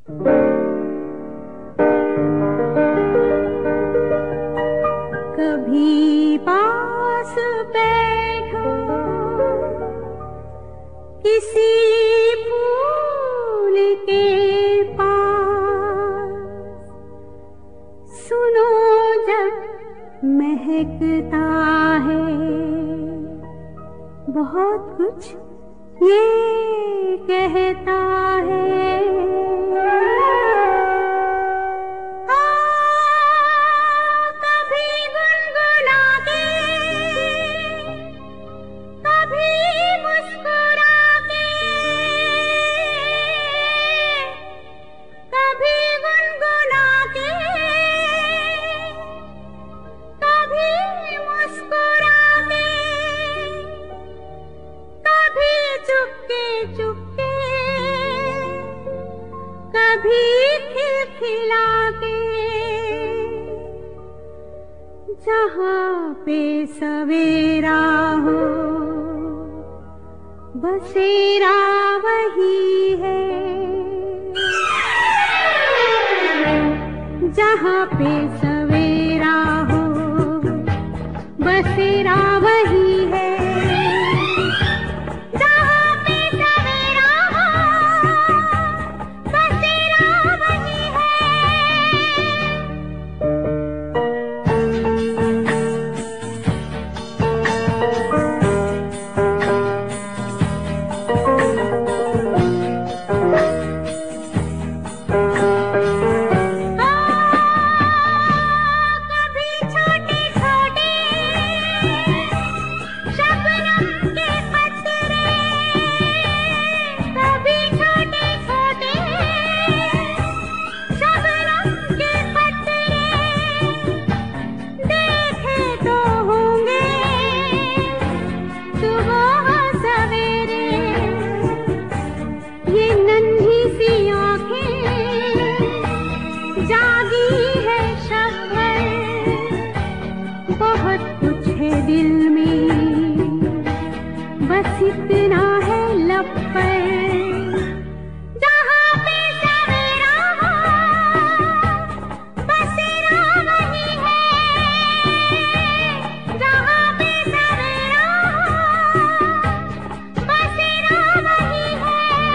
कभी पास बैठो किसी फूल के पास, सुनो जब महकता है बहुत कुछ ये कहता है। कभी खिलखिला के, जहाँ पे सवेरा हो बसेरा वही है, जहाँ पे सवेरा हो बसेरा वही है। बहुत कुछ है दिल में, बस इतना है लब पर, जहाँ पे सवेरा हो बसेरा वही है, जहाँ पे सवेरा हो बसेरा वही है।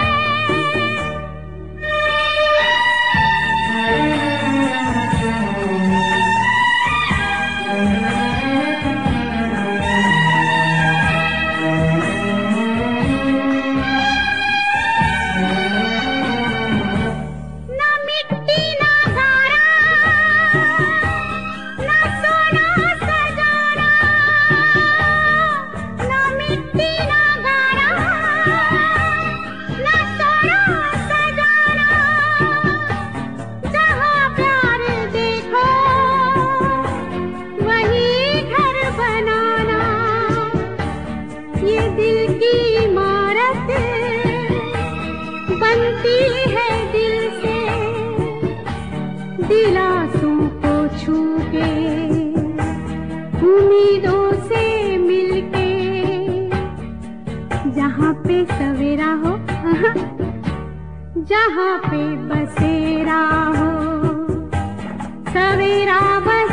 बनती है दिल से, दिलासों को छू के, उम्मीदों से मिलके, जहाँ पे सवेरा हो जहाँ पे बसेरा हो, सवेरा